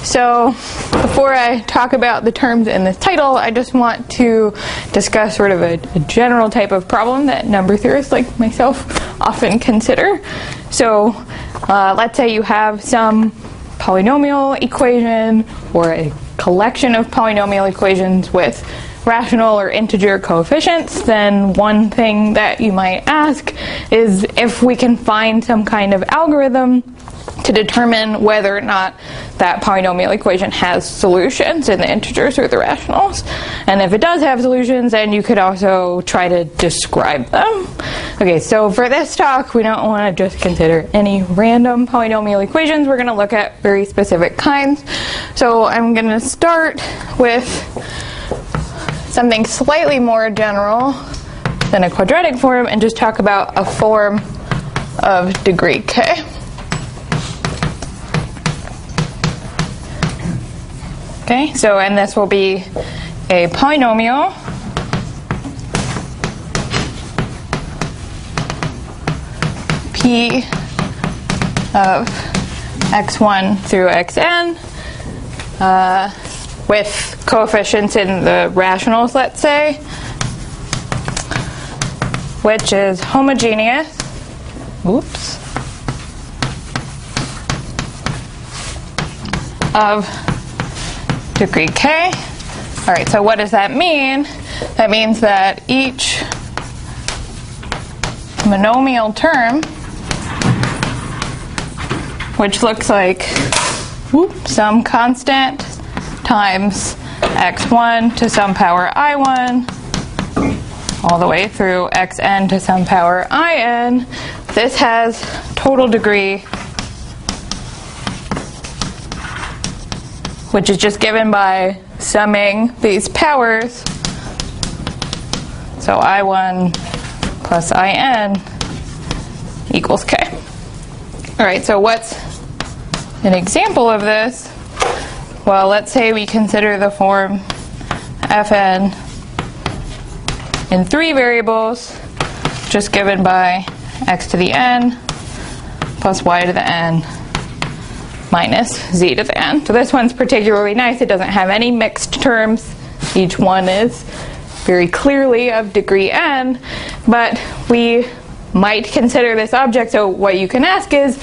So before I talk about the terms in this title, I just want to discuss sort of a general type of problem that number theorists like myself often consider. So let's say you have some polynomial equation or a collection of polynomial equations with rational or integer coefficients. Then one thing that you might ask is if we can find some kind of algorithm to determine whether or not that polynomial equation has solutions in the integers or the rationals. And if it does have solutions, then you could also try to describe them. Okay, so for this talk, we don't want to just consider any random polynomial equations. We're going to look at very specific kinds. So I'm going to start with something slightly more general than a quadratic form and just talk about a form of degree k. Okay, so and this will be a polynomial P of x1 through xn with coefficients in the rationals, let's say, which is homogeneous. Oops. Of degree k. All right, so what does that mean? That means that each monomial term, which looks like some constant times x1 to some power I1 all the way through xn to some power in, this has total degree, which is just given by summing these powers. So I1 plus In equals k. All right, so what's an example of this? Well, let's say we consider the form Fn in 3 variables, just given by x to the n plus y to the n minus z to the n. So this one's particularly nice. It doesn't have any mixed terms. Each one is very clearly of degree n, but we might consider this object. So what you can ask is,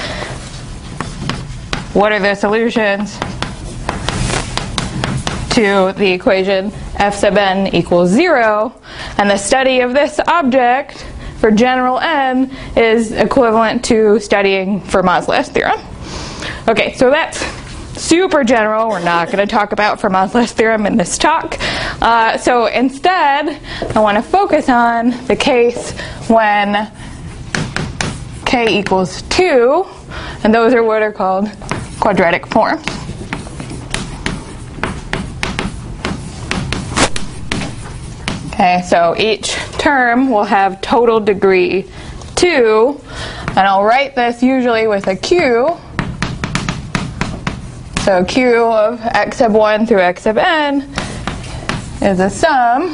what are the solutions to the equation f sub n equals 0? And the study of this object for general n is equivalent to studying Fermat's theorem. Okay, so that's super general. We're not going to talk about Fermat's theorem in this talk. So instead, I want to focus on the case when k equals 2, and those are what are called quadratic forms. Okay, so each term will have total degree 2, and I'll write this usually with a q. So q of x sub 1 through x sub n is a sum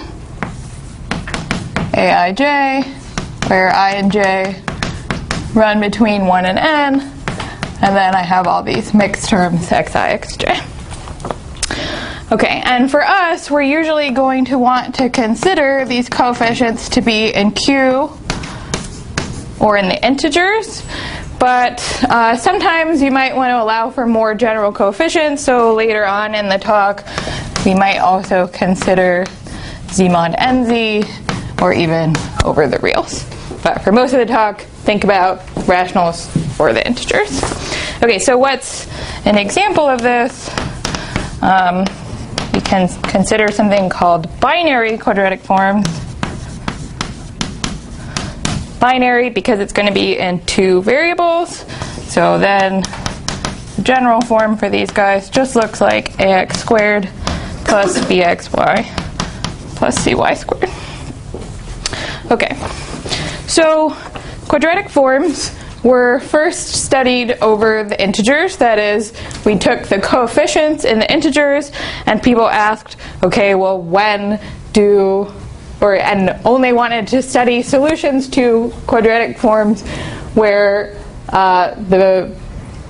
aij, where I and j run between 1 and n, and then I have all these mixed terms xi, xj. Okay, and for us, we're usually going to want to consider these coefficients to be in q or in the integers, but sometimes you might want to allow for more general coefficients, so later on in the talk we might also consider z mod nz or even over the reals. But for most of the talk, think about rationals or the integers. Okay, so what's an example of this? We can consider something called binary quadratic forms. Binary because it's going to be in 2 variables. So then the general form for these guys just looks like ax squared plus bxy plus cy squared. Okay, so quadratic forms were first studied over the integers. That is, we took the coefficients in the integers and people asked, okay, well, when do, and only wanted to study solutions to quadratic forms where the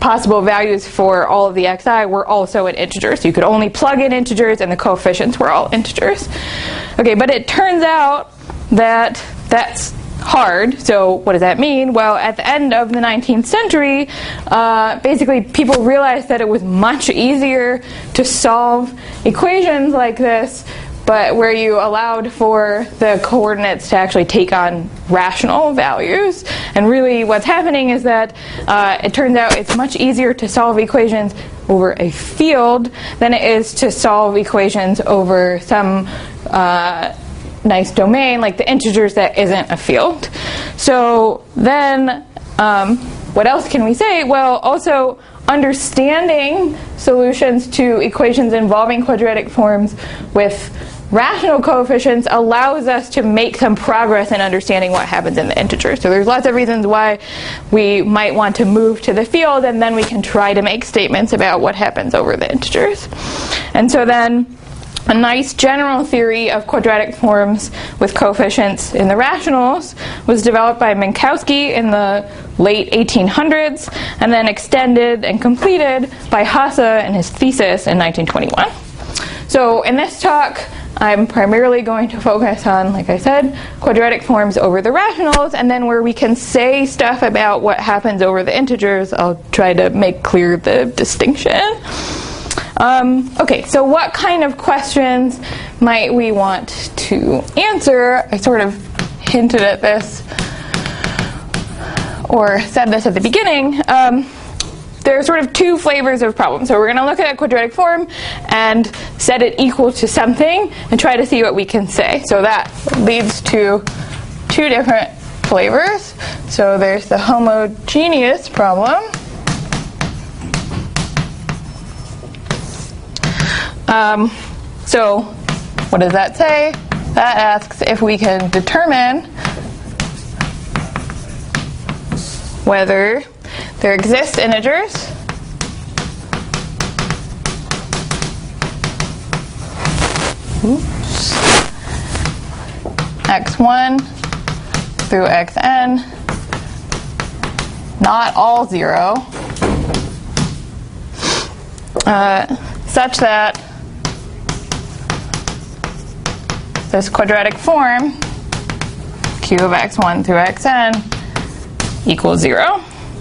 possible values for all of the xi were also an integer. So you could only plug in integers and the coefficients were all integers. Okay, but it turns out that that's hard. So what does that mean? Well, at the end of the 19th century, basically people realized that it was much easier to solve equations like this, but where you allowed for the coordinates to actually take on rational values. And really what's happening is that it turns out it's much easier to solve equations over a field than it is to solve equations over some nice domain like the integers that isn't a field. So then what else can we say? Well, also understanding solutions to equations involving quadratic forms with rational coefficients allows us to make some progress in understanding what happens in the integers. So there's lots of reasons why we might want to move to the field, and then we can try to make statements about what happens over the integers. And so then a nice general theory of quadratic forms with coefficients in the rationals was developed by Minkowski in the late 1800s, and then extended and completed by Hasse in his thesis in 1921. So in this talk, I'm primarily going to focus on, like I said, quadratic forms over the rationals, and then where we can say stuff about what happens over the integers, I'll try to make clear the distinction. Okay, so what kind of questions might we want to answer? I sort of hinted at this or said this at the beginning. There are sort of two flavors of problems. So we're going to look at a quadratic form and set it equal to something and try to see what we can say. So that leads to two different flavors. So there's the homogeneous problem. So what does that say? That asks if we can determine whether there exist integers x1 through xn, not all 0, such that this quadratic form, q of x1 through xn, equals 0.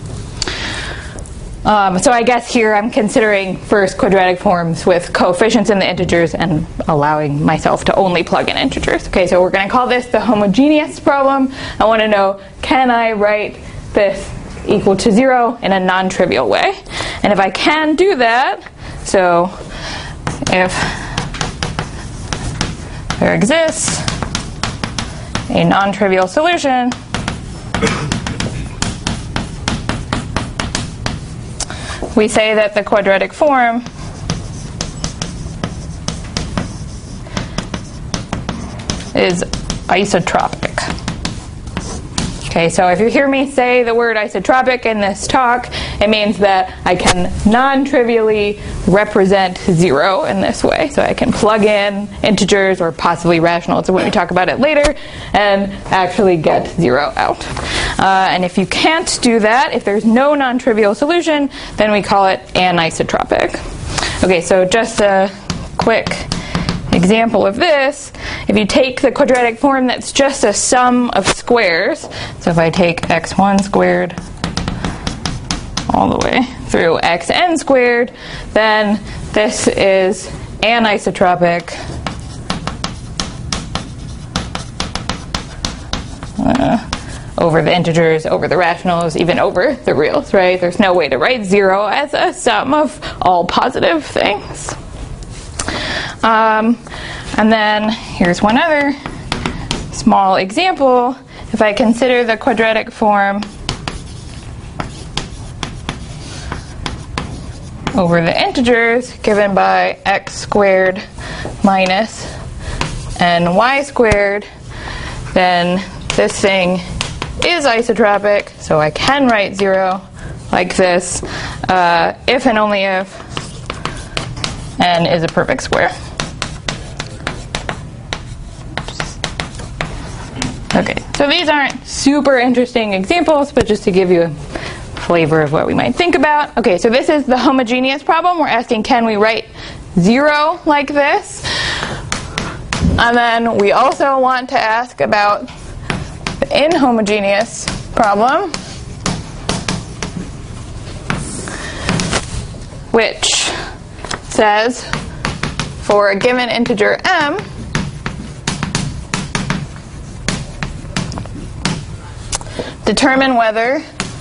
So I guess here I'm considering first quadratic forms with coefficients in the integers and allowing myself to only plug in integers. Okay, so we're going to call this the homogeneous problem. I want to know, can I write this equal to 0 in a non-trivial way? And if I can do that, so if there exists a non-trivial solution we say that the quadratic form is isotropic. Okay, so if you hear me say the word isotropic in this talk, it means that I can non-trivially represent 0 in this way. So I can plug in integers or possibly rationals when we talk about it later and actually get 0 out. And if you can't do that, if there's no non-trivial solution, then we call it anisotropic. Okay, so just a quick example of this, if you take the quadratic form that's just a sum of squares, so if I take x1 squared all the way through xn squared, then this is anisotropic over the integers, over the rationals, even over the reals, right? There's no way to write 0 as a sum of all positive things. And then here's one other small example. If I consider the quadratic form over the integers given by x squared minus ny squared, then this thing is isotropic, so I can write 0 like this if and only if n is a perfect square. Okay, so these aren't super interesting examples, but just to give you a flavor of what we might think about. Okay, so this is the homogeneous problem. We're asking, can we write 0 like this? And then we also want to ask about the inhomogeneous problem, which says for a given integer m, determine whether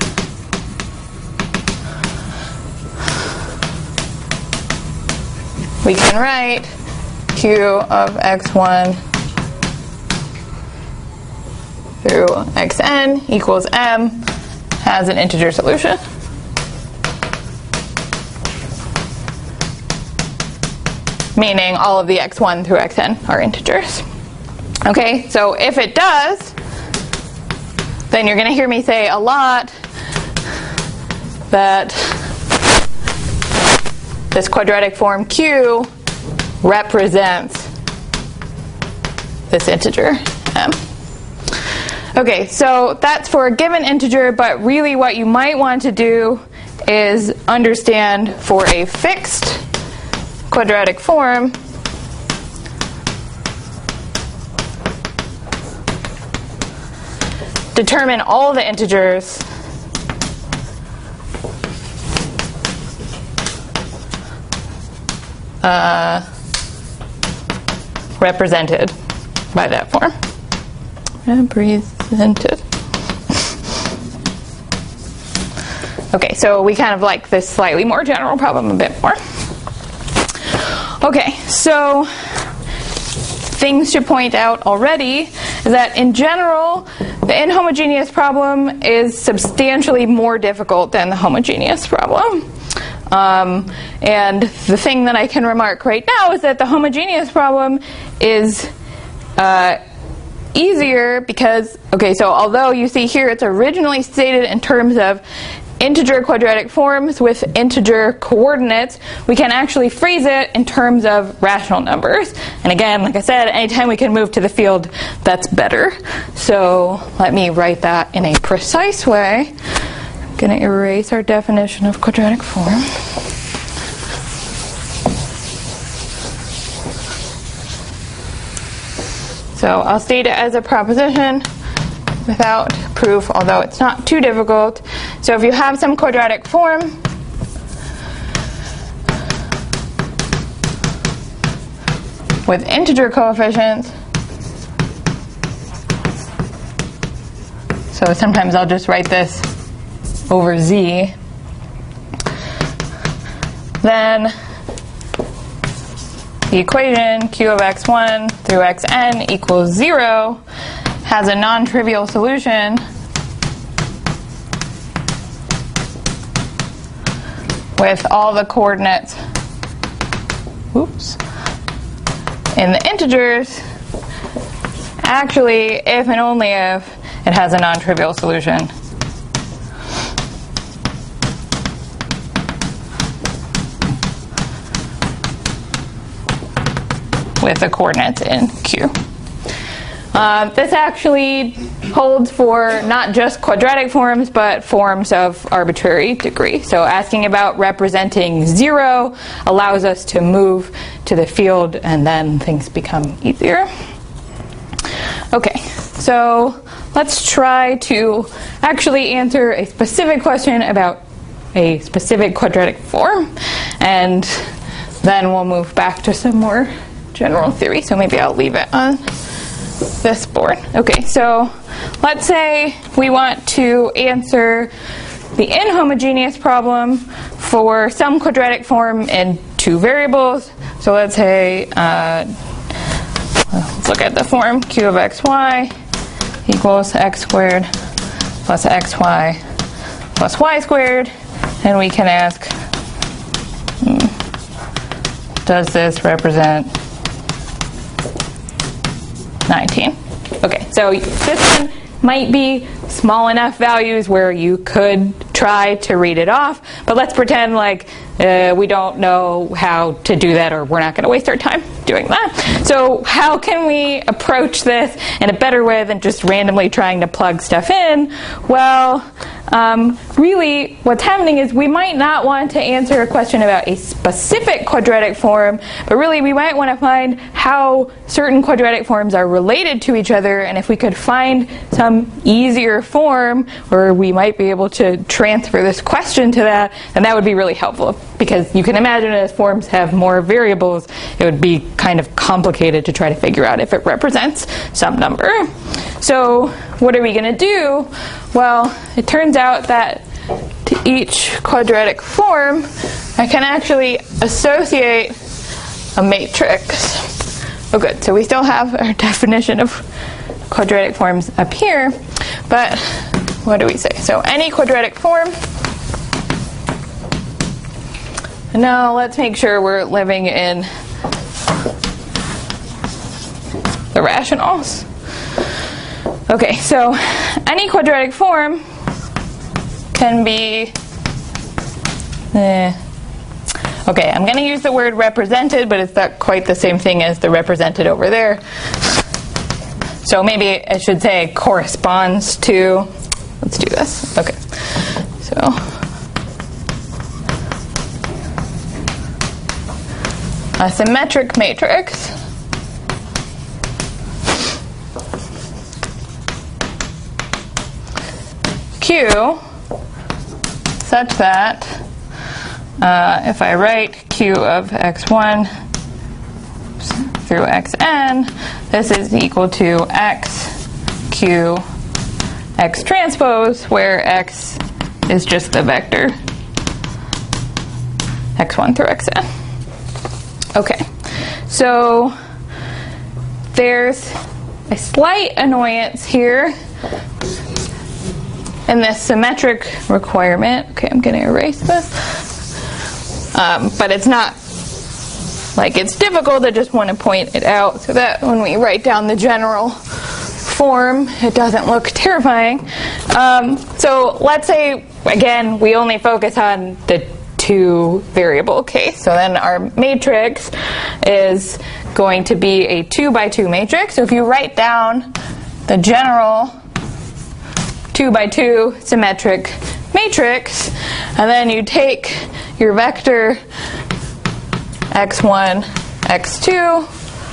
we can write q of x1 through xn equals m has an integer solution. Meaning all of the x1 through xn are integers. Okay, so if it does, then you're going to hear me say a lot that this quadratic form q represents this integer m. Okay, so that's for a given integer, but really what you might want to do is understand for a fixed quadratic form, determine all the integers represented by that form. Represented. Okay, so we kind of like this slightly more general problem a bit more. Okay, so things to point out already is that in general, the inhomogeneous problem is substantially more difficult than the homogeneous problem. And the thing that I can remark right now is that the homogeneous problem is easier because, okay, so although you see here it's originally stated in terms of integer quadratic forms with integer coordinates, we can actually phrase it in terms of rational numbers. And again, like I said, anytime we can move to the field, that's better. So let me write that in a precise way. I'm going to erase our definition of quadratic form. So I'll state it as a proposition without proof, although it's not too difficult. So if you have some quadratic form with integer coefficients, so sometimes I'll just write this over z, then the equation q of x1 through xn equals 0 has a non-trivial solution with all the coordinates in the integers. Actually, if and only if it has a non-trivial solution with the coordinates in Q. This actually holds for not just quadratic forms, but forms of arbitrary degree. So asking about representing 0 allows us to move to the field, and then things become easier. Okay, so let's try to actually answer a specific question about a specific quadratic form, and then we'll move back to some more general theory. So maybe I'll leave it on this board. Okay, so let's say we want to answer the inhomogeneous problem for some quadratic form in 2 variables. So let's say, let's look at the form q of xy equals x squared plus xy plus y squared, and we can ask, does this represent 19? Okay, so this one might be small enough values where you could try to read it off, but let's pretend like we don't know how to do that, or we're not going to waste our time doing that. So how can we approach this in a better way than just randomly trying to plug stuff in? Well, really what's happening is we might not want to answer a question about a specific quadratic form, but really we might want to find how certain quadratic forms are related to each other, and if we could find some easier form where we might be able to transfer this question to that, then that would be really helpful, because you can imagine as forms have more variables, it would be kind of complicated to try to figure out if it represents some number. So what are we going to do? Well, it turns out that to each quadratic form, I can actually associate a matrix. Oh, good. So we still have our definition of quadratic forms up here, but what do we say? So any quadratic form. Now let's make sure we're living in the rationals. Okay, so any quadratic form can be, okay, I'm going to use the word represented, but it's not quite the same thing as the represented over there. So maybe I should say corresponds to, let's do this. Okay, so a symmetric matrix Q such that if I write Q of x1 through xn, this is equal to x Q x transpose, where x is just the vector x1 through xn. Okay, so there's a slight annoyance here in this symmetric requirement. Okay, I'm going to erase this. But it's not like it's difficult. I just want to point it out so that when we write down the general form, it doesn't look terrifying. So let's say, again, we only focus on the two variable case. So then our matrix is going to be a 2 by 2 matrix. So if you write down the general 2 by 2 symmetric matrix, and then you take your vector x1, x2,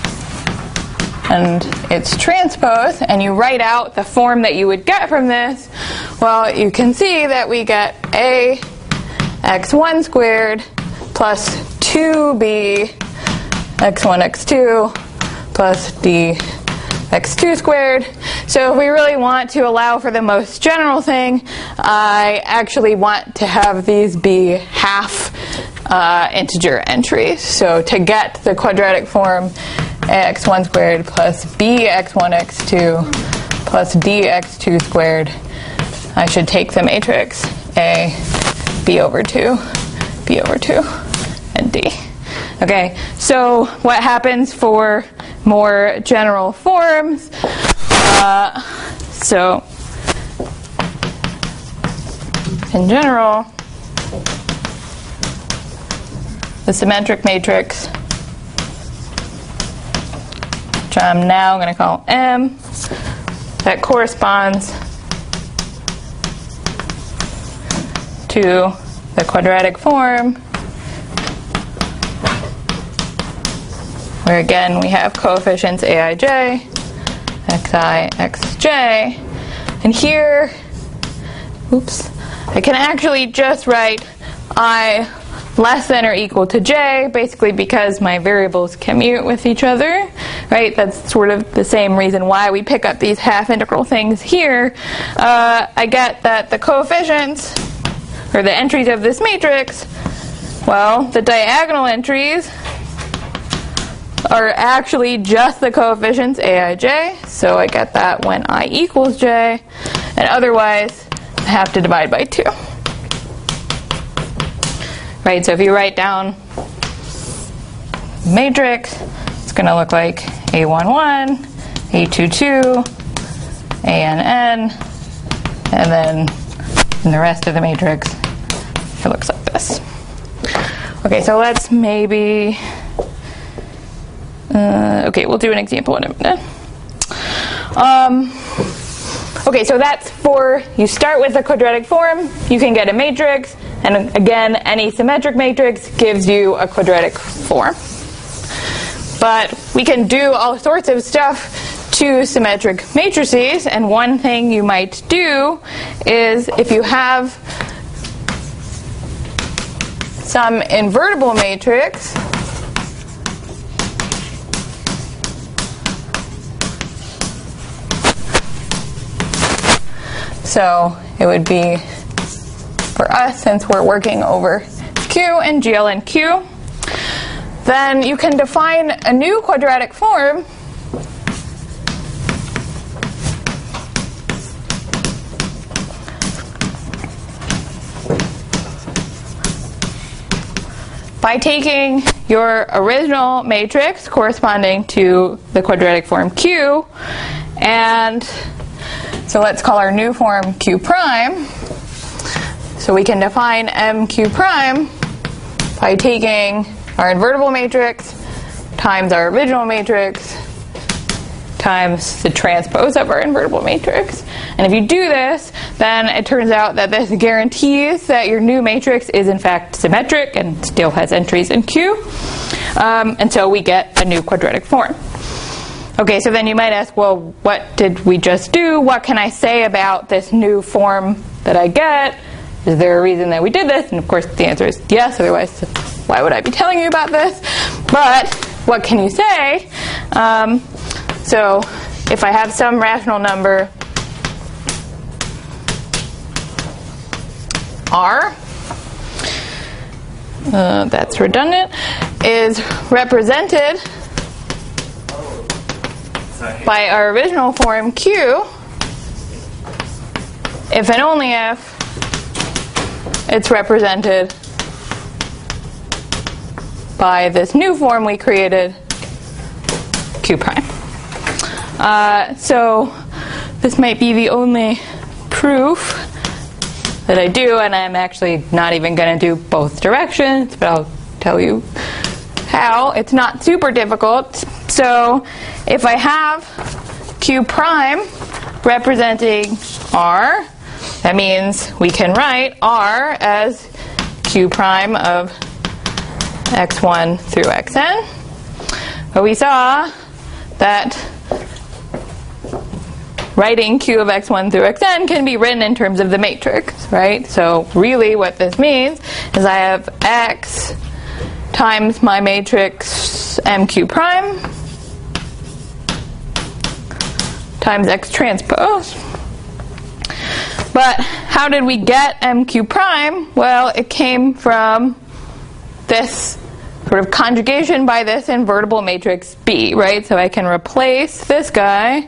and its transpose, and you write out the form that you would get from this, well, you can see that we get a x1 squared plus 2b x1, x2 plus d x2 squared. So if we really want to allow for the most general thing, I actually want to have these be half integer entries. So to get the quadratic form x1 squared plus bx1 x2 plus dx2 squared, I should take the matrix A, B over 2, B over 2, and D. Okay, so what happens for more general forms? So in general, the symmetric matrix, which I'm now going to call M, that corresponds to the quadratic form, where again we have coefficients aij, xi, xj, and here, I can actually just write I less than or equal to j, basically because my variables commute with each other, right? That's sort of the same reason why we pick up these half integral things here. I get that the coefficients, or the entries of this matrix, well, the diagonal entries are actually just the coefficients aij, so I get that when I equals j, and otherwise I have to divide by 2. Right, so if you write down matrix, it's going to look like A11, A22, ANN, and then in the rest of the matrix, it looks like this. Okay, so let's maybe, okay, we'll do an example in a minute. Okay, so that's for, you start with a quadratic form, you can get a matrix, and again, any symmetric matrix gives you a quadratic form. But we can do all sorts of stuff to symmetric matrices, and one thing you might do is if you have some invertible matrix, so it would be, for us, since we're working over Q and GL and Q, then you can define a new quadratic form by taking your original matrix corresponding to the quadratic form Q, and so let's call our new form Q prime. So we can define MQ prime by taking our invertible matrix times our original matrix times the transpose of our invertible matrix. And if you do this, then it turns out that this guarantees that your new matrix is in fact symmetric and still has entries in Q. And so we get a new quadratic form. Okay, so then you might ask, well, what did we just do? What can I say about this new form that I get? Is there a reason that we did this? And of course the answer is yes, otherwise why would I be telling you about this? But what can you say? So if I have some rational number R, that's redundant, is represented by our original form Q, if and only if it's represented by this new form we created, Q prime. So this might be the only proof that I do, and I'm actually not even going to do both directions, but I'll tell you how. It's not super difficult. So if I have Q prime representing R, that means we can write R as Q prime of x1 through xn. But we saw that writing Q of x1 through xn can be written in terms of the matrix, right? So really what this means is I have x times my matrix MQ prime times X transpose. But how did we get MQ prime? Well, it came from this sort of conjugation by this invertible matrix B, right? So I can replace this guy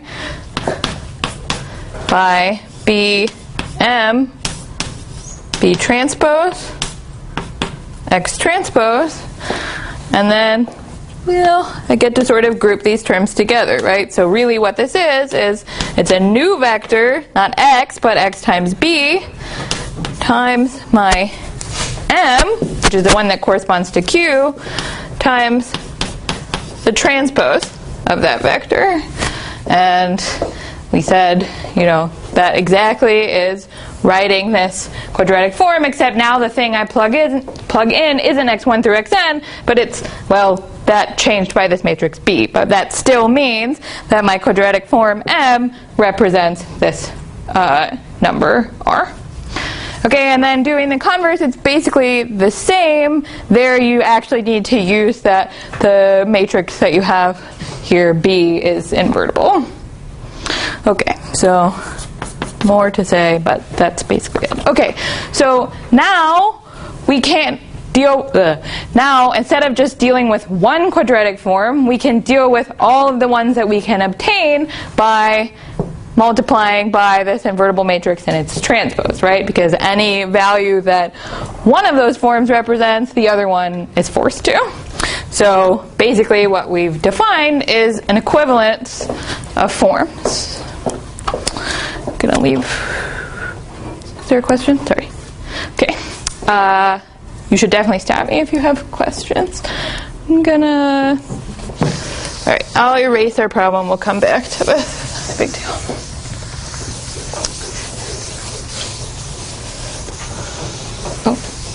by BM, B transpose, X transpose, and then, well, I get to sort of group these terms together, right? So really what this is it's a new vector, not X, but X times B, times my M, which is the one that corresponds to Q, times the transpose of that vector. And we said, that exactly is writing this quadratic form, except now the thing I plug in isn't x1 through xn, but it's, well, that changed by this matrix B. But that still means that my quadratic form M represents this number R. Okay, and then doing the converse, it's basically the same. There you actually need to use that the matrix that you have here, B, is invertible. Okay, so more to say, but that's basically it. Okay, so now we can't deal, now instead of just dealing with one quadratic form, we can deal with all of the ones that we can obtain by multiplying by this invertible matrix and its transpose, right? Because any value that one of those forms represents, the other one is forced to. So basically what we've defined is an equivalence of forms. I'm going to leave. Is there a question? Sorry. Okay. You should definitely stop me if you have questions. I'm going to... All right. I'll erase our problem. We'll come back to this. Big deal.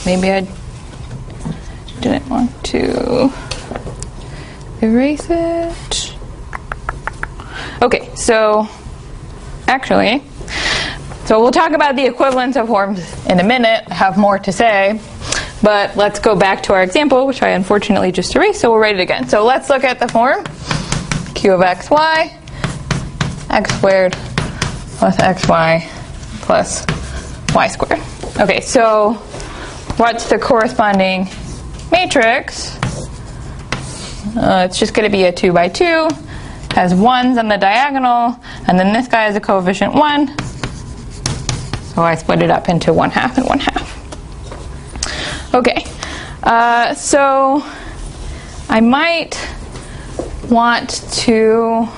maybe I didn't want to erase it. Okay, so actually, so we'll talk about the equivalence of forms in a minute. I have more to say, but let's go back to our example, which I unfortunately just erased, so we'll write it again. So let's look at the form q of xy, x squared plus xy plus y squared. Okay, so what's the corresponding matrix? It's just going to be a 2 by 2, has 1s on the diagonal, and then this guy has a coefficient 1, so I split it up into 1/2 and 1/2. Okay, so I might want to,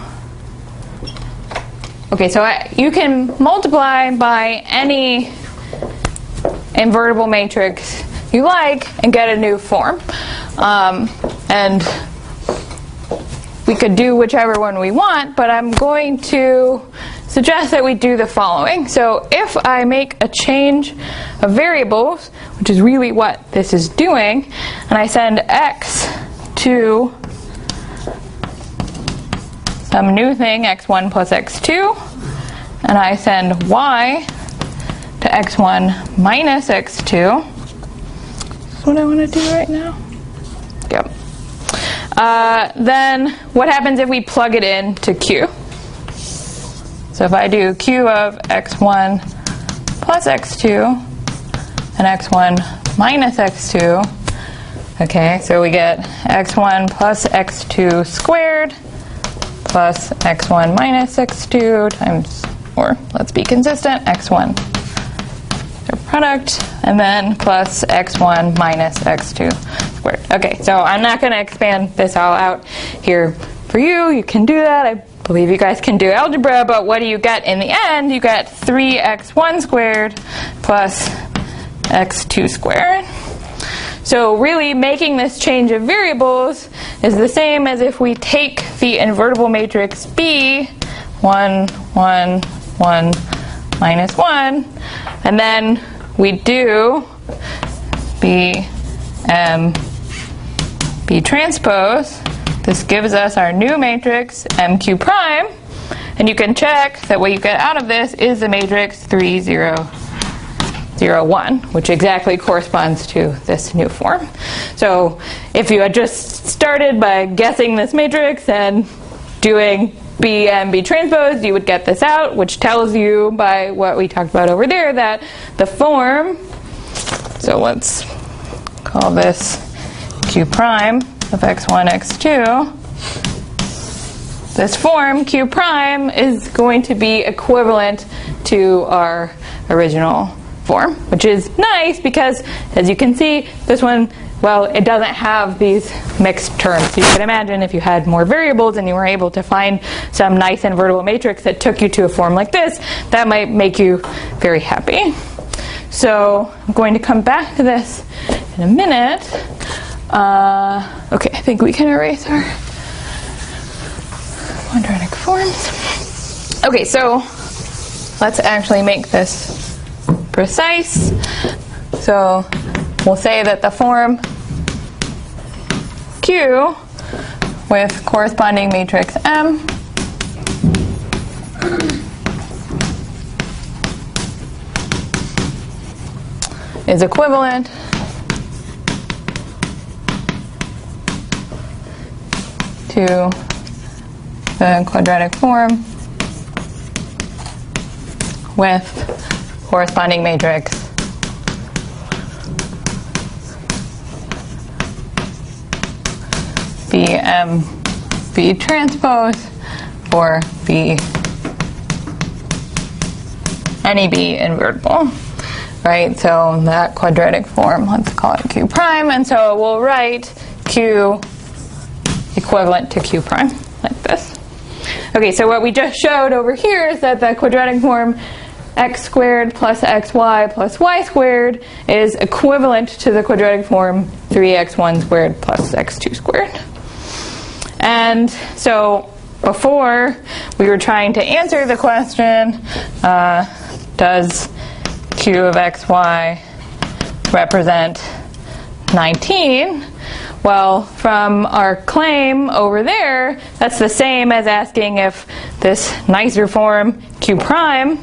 okay, so you can multiply by any invertible matrix you like and get a new form. And we could do whichever one we want, but I'm going to suggest that we do the following. So if I make a change of variables, which is really what this is doing, and I send x to some new thing, x1 plus x2, and I send y to x1 minus x2. That's what I want to do right now. Yep. Then what happens if we plug it in to q? So if I do q of x1 plus x2 and x1 minus x2, okay, so we get x1 plus x2 squared plus x1 minus x2 times, or let's be consistent, x1 their product, and then plus x1 minus x2 squared. Okay, so I'm not going to expand this all out here for you. You can do that. I believe you guys can do algebra, but what do you get in the end? You get 3x1 squared plus x2 squared. So really making this change of variables is the same as if we take the invertible matrix B, 1, 1, 1, minus 1, and then we do B, M, B transpose. This gives us our new matrix MQ prime, and you can check that what you get out of this is the matrix 3, 0, 0, 1, which exactly corresponds to this new form. So if you had just started by guessing this matrix and doing B and B transpose, you would get this out, which tells you by what we talked about over there that the form, so let's call this Q prime of x1, x2, this form Q prime is going to be equivalent to our original form, which is nice because, as you can see, this one, well, it doesn't have these mixed terms. So you can imagine if you had more variables and you were able to find some nice invertible matrix that took you to a form like this, that might make you very happy. So I'm going to come back to this in a minute. Okay, I think we can erase our quadratic forms. Okay, so let's actually make this precise. So we'll say that the form Q with corresponding matrix M is equivalent to the quadratic form with corresponding matrix BM B transpose for B any B invertible, right? So that quadratic form, let's call it Q prime, and so we'll write Q equivalent to Q prime like this. Okay, so what we just showed over here is that the quadratic form x squared plus xy plus y squared is equivalent to the quadratic form 3x1 squared plus x2 squared. And so before we were trying to answer the question, does Q of xy represent 19. Well, from our claim over there, that's the same as asking if this nicer form, Q prime,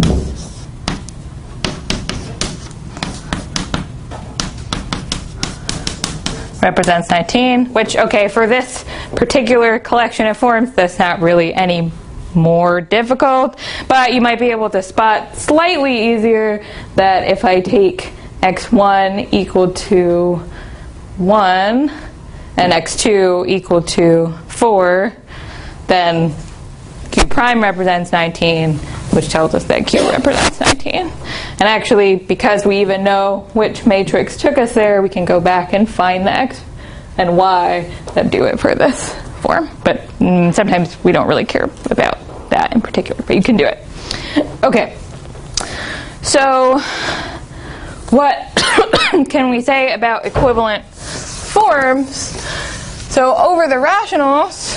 represents 19, which, okay, for this particular collection of forms, that's not really any more difficult, but you might be able to spot slightly easier that if I take x1 equal to 1 and x2 equal to 4, then Q prime represents 19, which tells us that Q represents 19. And actually, because we even know which matrix took us there, we can go back and find the x and y that do it for this form. But sometimes we don't really care about that in particular, but you can do it. Okay, so what can we say about equivalent forms? So over the rationals,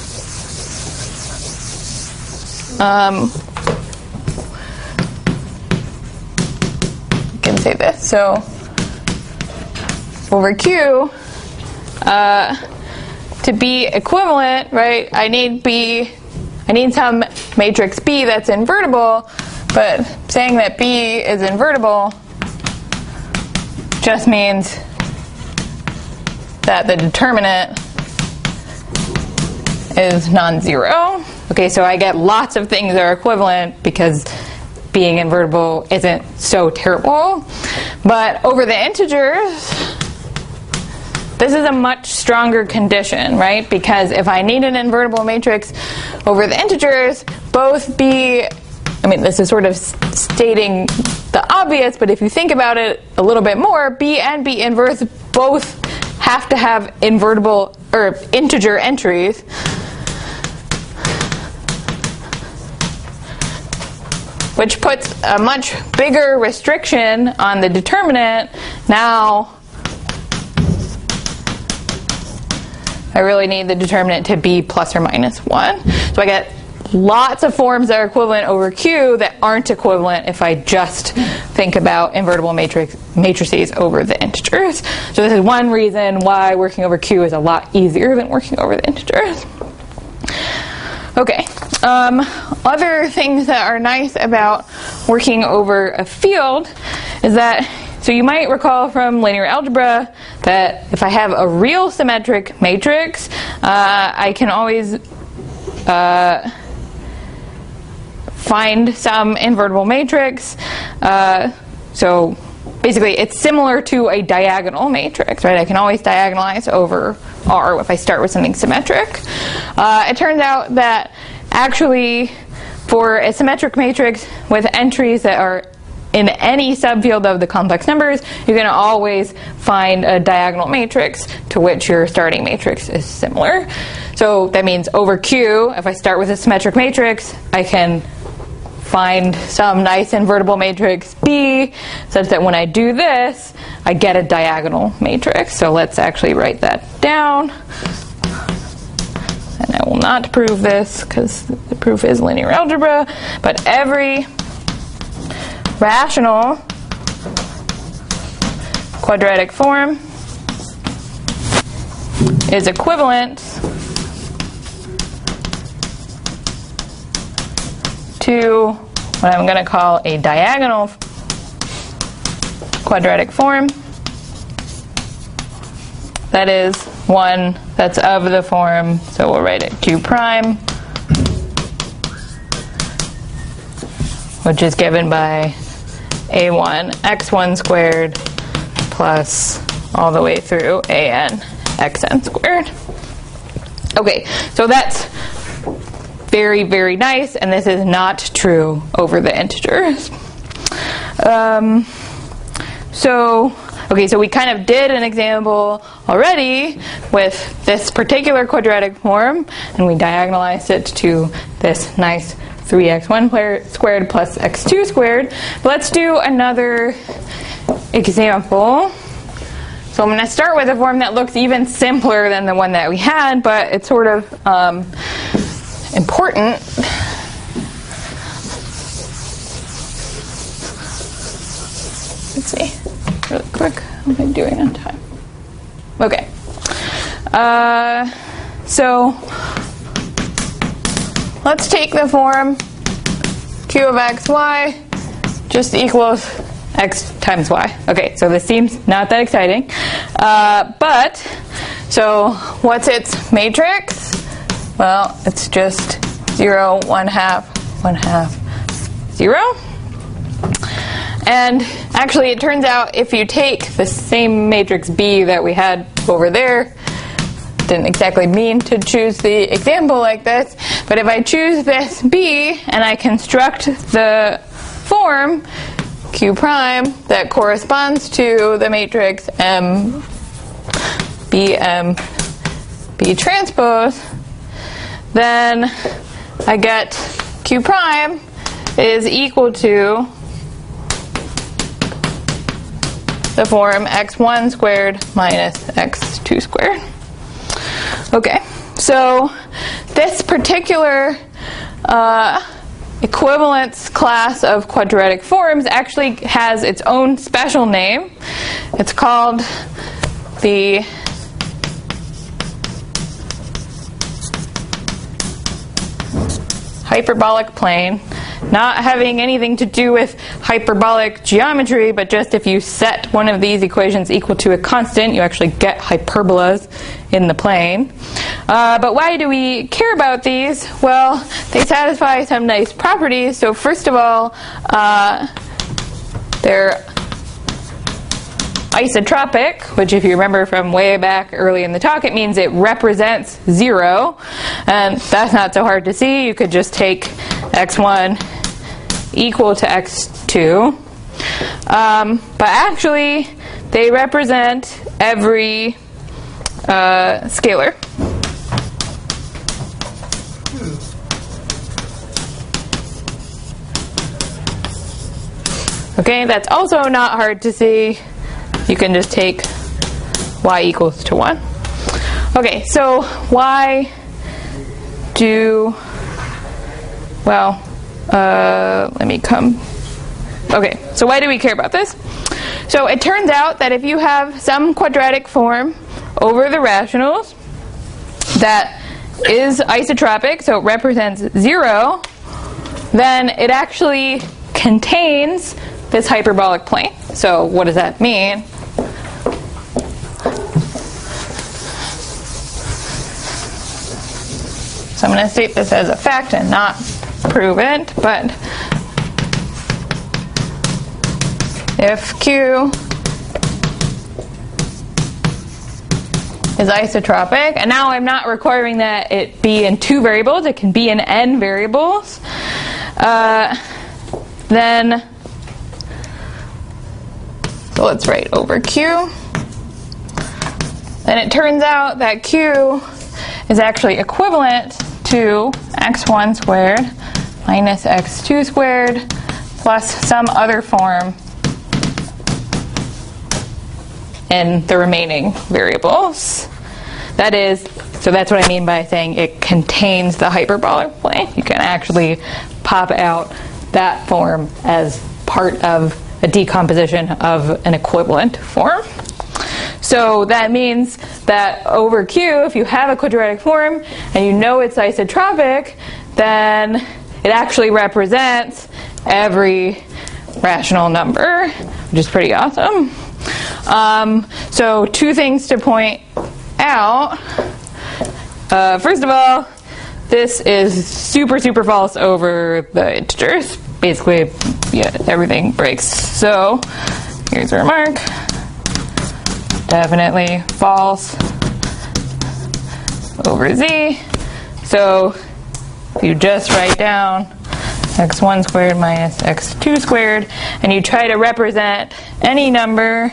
you can say this. So over Q, to be equivalent, right? I need some matrix B that's invertible, but saying that B is invertible just means that the determinant is non-zero. Okay, so I get lots of things that are equivalent because being invertible isn't so terrible. But over the integers, this is a much stronger condition, right? Because if I need an invertible matrix over the integers, both B, I mean, this is sort of stating the obvious, but if you think about it a little bit more, B and B inverse both have to have invertible or integer entries. Which puts a much bigger restriction on the determinant. Now, I really need the determinant to be plus or minus 1. So I get lots of forms that are equivalent over Q that aren't equivalent if I just think about invertible matrices over the integers. So this is one reason why working over Q is a lot easier than working over the integers. Okay, other things that are nice about working over a field is that, so you might recall from linear algebra that if I have a real symmetric matrix, I can always find some invertible matrix. So basically it's similar to a diagonal matrix, right? I can always diagonalize over R if I start with something symmetric. It turns out that actually for a symmetric matrix with entries that are in any subfield of the complex numbers, you're going to always find a diagonal matrix to which your starting matrix is similar. So that means over Q, if I start with a symmetric matrix, I can find some nice invertible matrix B such that when I do this, I get a diagonal matrix. So let's actually write that down. And I will not prove this because the proof is linear algebra, but every rational quadratic form is equivalent to what I'm going to call a diagonal quadratic form. That is one that's of the form, so we'll write it Q prime, which is given by a1 x1 squared plus all the way through an xn squared. Okay, so that's very, very nice, and this is not true over the integers. So we kind of did an example already with this particular quadratic form, and we diagonalized it to this nice 3x1 squared plus x2 squared. But let's do another example. So I'm going to start with a form that looks even simpler than the one that we had, but it's sort of important. Let's see. really quick. How am I doing on time? Okay. So let's take the form q of xy just equals x times y. Okay, so this seems not that exciting. But, so what's its matrix? Well, it's just 0, 1 half, 1 half, 0. And actually, it turns out if you take the same matrix B that we had over there, didn't exactly mean to choose the example like this, but if I choose this B and I construct the form Q prime that corresponds to the matrix M, B, M, B transpose, then I get Q prime is equal to the form x1 squared minus x2 squared. Okay, so this particular equivalence class of quadratic forms actually has its own special name. It's called the hyperbolic plane, not having anything to do with hyperbolic geometry, but just if you set one of these equations equal to a constant, you actually get hyperbolas in the plane. But why do we care about these? Well, they satisfy some nice properties. So first of all, they're isotropic, which if you remember from way back early in the talk, it means it represents 0. And that's not so hard to see. You could just take x1 equal to x2. But actually, they represent every scalar. Okay, that's also not hard to see. You can just take y equals to 1. Okay, so why do, well, let me come. Okay, so why do we care about this? So it turns out that if you have some quadratic form over the rationals that is isotropic, so it represents 0, then it actually contains this hyperbolic plane. So what does that mean? So I'm going to state this as a fact and not prove it, but if Q is isotropic, and now I'm not requiring that it be in 2 variables, it can be in n variables, then, so let's write over Q, then it turns out that Q is actually equivalent to x1 squared minus x2 squared plus some other form in the remaining variables. That is, so that's what I mean by saying it contains the hyperbolic plane. You can actually pop out that form as part of a decomposition of an equivalent form. So that means that over Q, if you have a quadratic form and you know it's isotropic, then it actually represents every rational number, which is pretty awesome. So 2 things to point out. First of all, this is super, super false over the integers. Basically, yeah, everything breaks. So here's a remark. Definitely false over z. So if you just write down x1 squared minus x2 squared, and you try to represent any number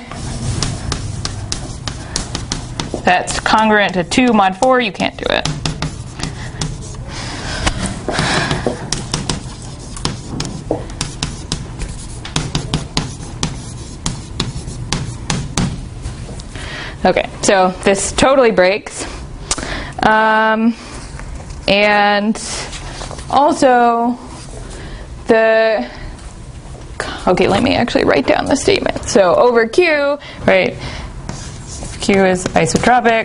that's congruent to 2 mod 4, you can't do it. Okay, so this totally breaks. And also, the Okay, let me actually write down the statement. So over Q, right, Q is isotropic,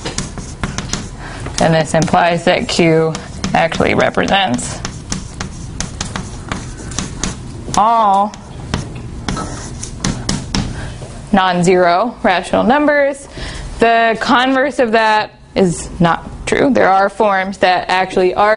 and this implies that Q actually represents all non-zero rational numbers. The converse of that is not true. There are forms that actually are